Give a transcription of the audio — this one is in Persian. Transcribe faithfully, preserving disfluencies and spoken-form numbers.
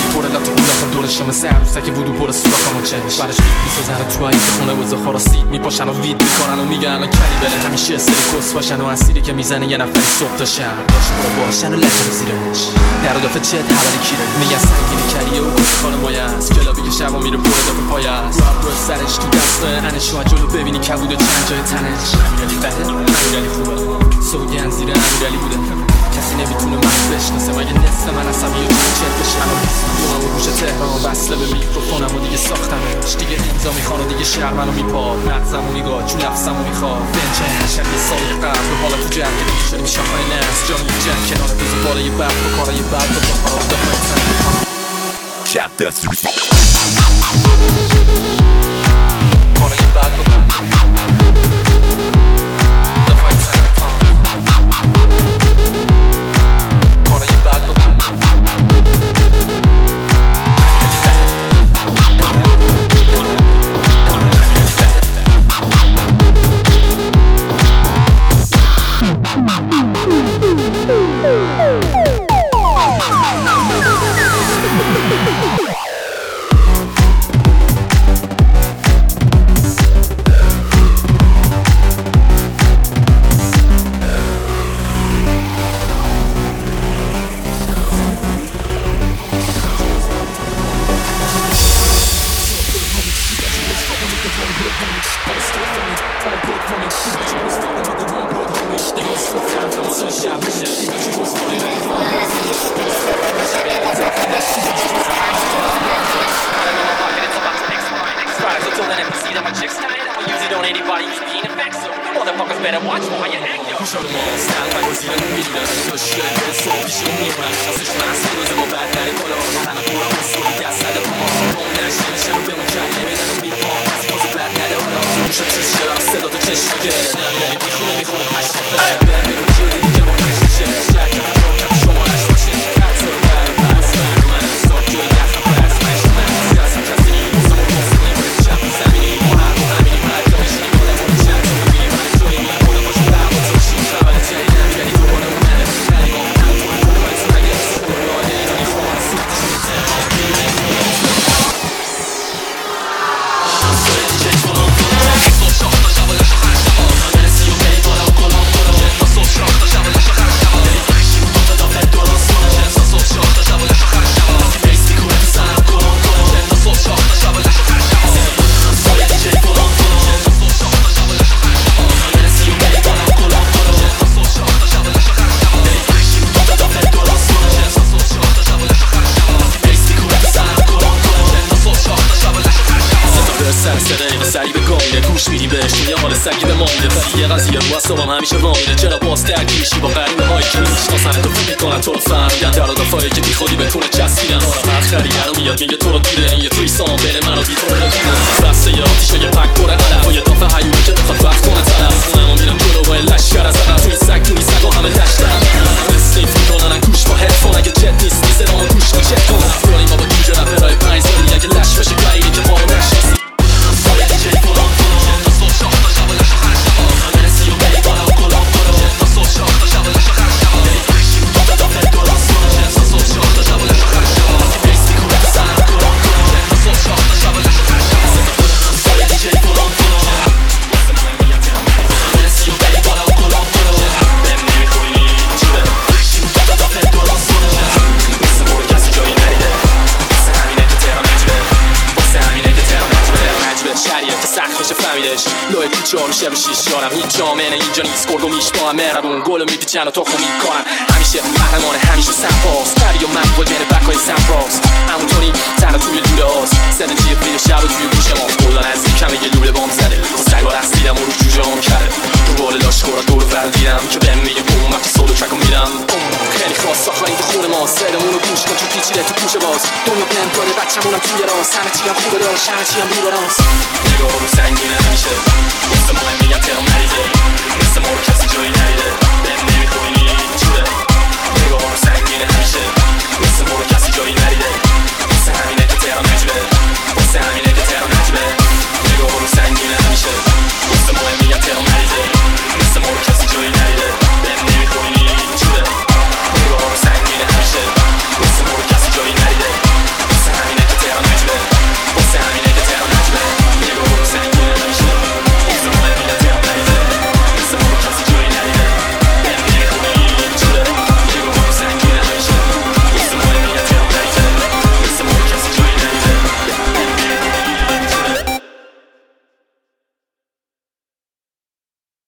پره لات اون دورش مثل عروسک وودو پر سوراخمو چش برش بیت میسازن تو این خونه وزه خورا سید میپاشن و وید میکنن و میگن الان کلی بله همیشه سری کس باشن و اسیری که میزنه یه نفری صبح تا شب باش برو باشن و لطم زیرش در و دافه چت حوالی کیره میگن سنگینی کریه و کسی کار مایه است کلابی که شبا میره پره دافه پای است راب رو سرش تو دست انش و جلو ببینی کبود و چند جای تنش امیرالی بده امیرالی خوبه سوگن زیر امیرالی بوده کسی نمیتونه من بشناسه مگه نصف من عصبی و چت بشه اما بیستونم و گوش تهران وصله به میکروفونم و دیگه ساختمش دیگه ریزا میخوان و دیگه شهر منو میپاد مغزم و میگاه چون لفظم و میخواد بنچه هشت یه سالی قبل به حالا تو جرگه دیگه شدیم شاخهای نست جا میگه جنگ کنار دوز بالای برد و کارای برد و با خراب دفعه سن Chapter three کارای برد و همیشه وامیده چرا باز درگیرشی با قریمه هایی که میشناسن تو فکر میکنن تو رو فهمیدن در دفعه که بی خودی به کونه چسبیدن آرم هر خریگر میاد میگه تو رو دیده این یه توی سام بین من و بی تو رو دیدن بسته یه آتیش و یه پک پره علم با یه دافه حیولی که بخواد وقت کنه طرف خونم و میرم جلو با یه لشکر از عقب توی سگ تو نیست و همه دشتن استیف میکنن گوش با هدفون اگه جت نیست نیست ادامه گوش کن چت کن افراری ما با دیجه رپرهای پنج سالی اگه لش بشه قایلی که ما رو نشناسی لای چهار شب شیش یارم هیچ جامعه اینجا نیست گرگ و میش با هم مهربون گل و میپیچن و تخم میکنن همیشه قهرمان همیشه سمپاس پری و من با جن بکای سمپاس همونطوری تنها توی لوله هاست سن جیب میره شب و توی گوش ما کلا نزدیک همه یه لوله بام زده سگا رسیدم و رو جوجه هم کرده تو بال لاشخورا دور بردیدم که بهم میگه بوم وقتی سولو ترکو میرم خیلی خاص ساخت این تو خون ما صدامون رو گوش کن چون پیچیده تو پوش باز دنیا بهم داره بچه‌مونم توی راست همه چی هم خوبه داره همه چی هم رو راست نگاه رو سنگینه همیشه مثل ما هم میگم ترم نریده مثل ما رو کسی جایی نریده بهم نمیخوری چیده نگاه رو سنگینه